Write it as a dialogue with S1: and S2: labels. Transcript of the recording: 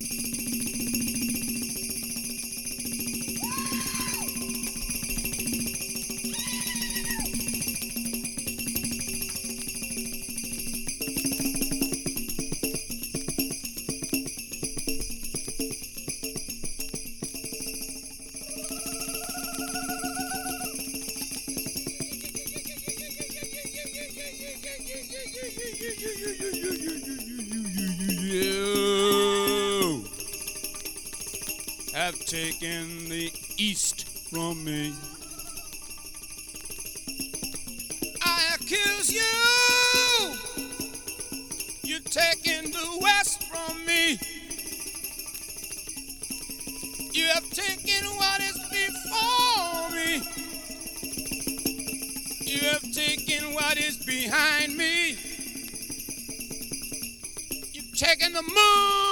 S1: You have taken the East from me. I accuse you. You're taking the West from me. You have taken what is before me. You have taken what is behind me. You've taken the moon.